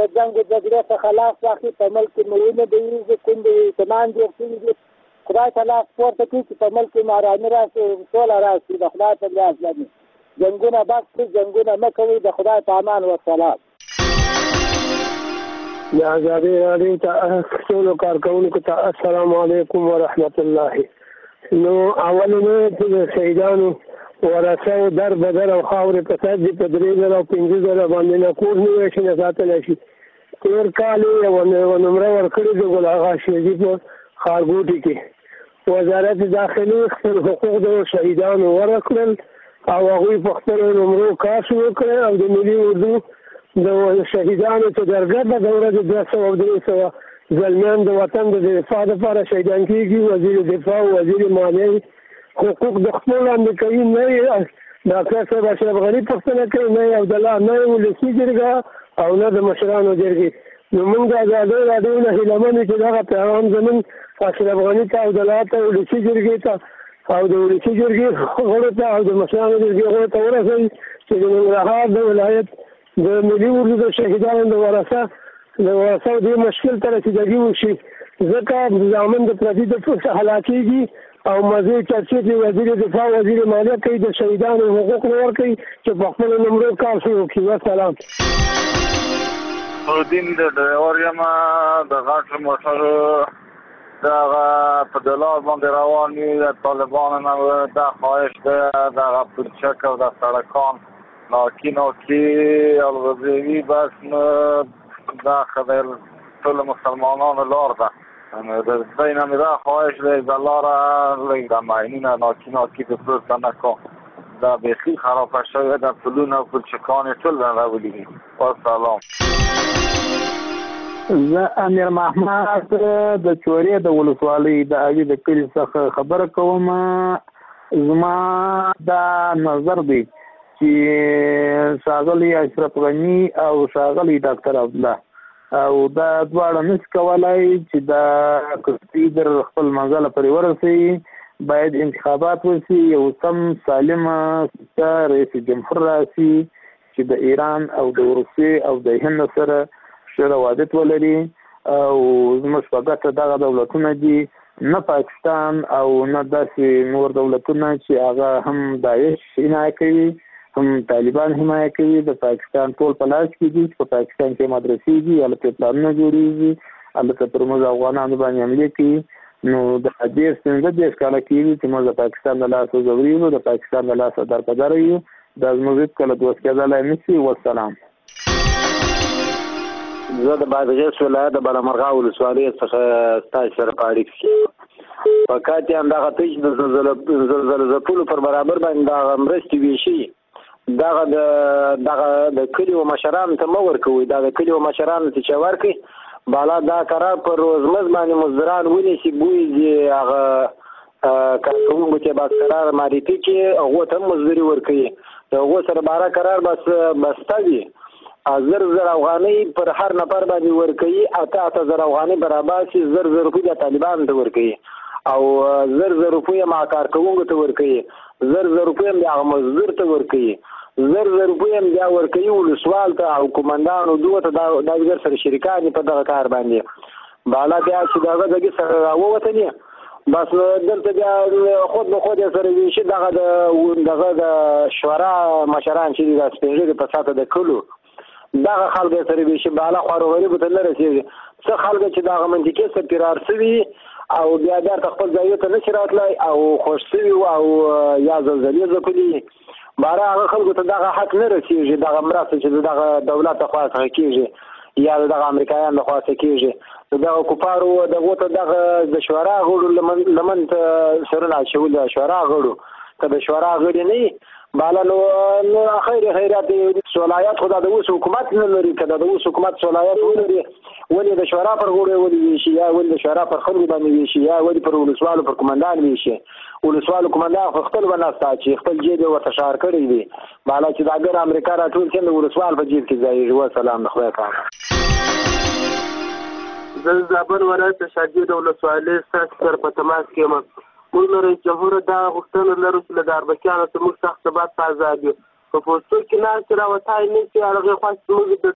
د جنګ و جګړې څخه لاس واخلي، په ملک کې مړینې ډېرېږي، کونډې یتیمان ډېر شوي دي. خدای ته لاس پورته کړي چې په ملک کې ارامي راشي، سوله راشي. د خدای په لیاز باندې جنګونه بس کړي، جنګونه مه کوئ. د خدای په امان والسلام. د ازادۍ راډیو ته ټولو کارکوونکو ته السلام علیکم ورحمت الله. نو اولنو چې د شهیدانو ورثه در بدر او خاورې په سر دي په 3050 باندې نه کور نیوی شي نه ساتلی شي. تېر کال یې یوه نمره ورکړې د ګل اغا شیرجي په ښارګوټي کې وزارت داخلي خپل حقوق د شهیدانو ورکړل او هغوی په خپلو نمرو کاش وکړی او د ملي اردو د شهیدانو چې درګه ده د ورځې 200 او 300 زلمیان د وطن د دفاع لپاره شهیدان کېږي. وزیر دفاع او وزیر مالیې حقوق د خپل امریکایي نه یې ډاکټر صاحب اشرف غني پوښتنه کوي، نه یې عبدالله، نه یې ولسي جرګه او نه د مشرانو جرګې. نو موږ د ازادۍ راډیو نه هیله من چې دغه پیغام زموږ اشرف غني ته، عبدالله ته، ولسي جرګې ته او د ولسي جرګې غړو ته او د مشرانو جرګې غړو ته ورسوي چې د ننګرهار د ولایت د ملي اردو د شهیدانو د ورثه دې مشکل ته رسیدګي وشي، ځکه زامن د پردي د هلاکېږي او مزید چرچې چې وزیر دفاع وزیر مالیه کوي د شهیدانو حقوق نه ورکوي چې په خپلو نمرو کار شروع کړي. والسلام. نورالدین د ډریور یم د غټ موټر دغه په دلار باندې روان وي. د طالبانو نه دا خواهش ده دغه پلچک او د سړکان ناکي الغزیوي بس نه دا خدای ټول مسلمانانو لار ده. د دوی نه مې دا خواهش دی د لاره لږ د ماینونه ناکي د پورته نه کړو. دا بیخي خرابه شوې ده، پلونه او پلچکان یې ټول راولي. والسلام. زه امیر محمد د چورې د ولسوالۍ د علي د کلي څخه خبره کوم. زما دا نظر دی چې ښاغلی اشرف غني او ښاغلی ډاکټر عبدالله او دا دواړه نشي کولای چې دا کستی در خپل منزله پرې ورسوي. باید انتخابات وشي، یو سم سالم رئیس جمهور راشي چې د ایران او د روسیې او د هند سره ښه روابط ولري. او زموږ په ګټه دغه دولتونه دي، نه پاکستان او نه داسې نور دولتونه چې هغه هم داعش حمایه کوي هم طالبان حمایه کوي. د پاکستان ټول په لاس کې دي چې په پاکستان کې مدرسې دي، هلته پلانونه جوړېږي، هلته پر موږ افغانانو باندې حملې کوي. نو د 15 کاله کېږي چې موږ د پاکستان د لاسه ځورېږو، د پاکستان د لاسه درپدره یو. دا زموږ هېڅکله دوست کېدلی نه شي. والسلام. زه د بادغیس ولایت د بالامرغه ولسوالۍ څخه ستاسو سره په اړیکه کې په کاتې همدغه ته چې د زلزلو ځپلو پر برابر باندې دغه مرستې ویشي، دغه د کلیو مشرانو ته مه ورکوئ. دا د کلیو مشرانو ته چې ورکړئ بالا دا قرار پر روزمز باندې مزدوران ونیسي، بویځي هغه کارکوونکو چې باید قرار معرفي کړي، هغو ته هم مزدوري ورکوي. د هغو سره باره قرار بسته وي. 1000 افغانۍ پر هر نفر باندې ورکوي، 8000 افغانۍ برابر شي، 1000 روپۍ د طالبانو ته ورکوي او 1000 روپۍ هم کارکوونکو ته ورکوي، 1000 روپۍ هم د هغه مزدور ته ورکوي، 1000 روپۍ هم بیا ورکوي ولسوال ته او قومندانو دوه ته دا دیګر سره شریکان په دغه کار باندې. بالا بیا چې دغه دغې سره راووتلي بس دلته بیا خود به خود سره ویشي. دغه د شورا مشران چې د سپین ږیري په ساته د کلو دغه خلک سره ویشي، بالا خوارو غریبو ته نه رسېږي. څه خلک چې دغه منطقې څخه فرار شوي او بیا بیرته خپل ځایو ته نشي راتلی او خوښ شوي او یا زلزلې ځپلي، باره هغه خلکو ته دغه حق نه رسېږي. دغه مرسته چې د دغه دولت لخوا څخه کېږي یا د دغه امریکایانو لخوا څخه کېږي، د دغه کفارو دغو ته دغه د شورا غړو لمن ته سرونه اچول. د شورا غړو که د شورا غړي نه وي بالا نو خیرات صلاحیت خو د اوس حکومت نه لري. که د اوس حکومت صلاحیت ولري ولې د شورا پر غړو ولې ویشي یا ولې د شورا پر خلکو باندې ویشي یا ولې پر ولسوالو پر قومندان ویشي. ولسوالو قومندان خو خپل وناسته چې خپل جیب یې ورته شعار کړی وي، بالا چې دا ګر امریکا راټول کړي د ولسوال په جیب کې ځایږي. والسلام. د خدای پامه. زه زابل ولایت شاګرد ولسوالۍ ستاسو سره په تماس کې یم. موږ له رئیس جمهور دا غوښتنه لرو چې له اربکیانو څخه موږ سخت ثبات ته ازاد یو. په پوسټو کې ناست راوتای نه شي، هغې خواست موږ د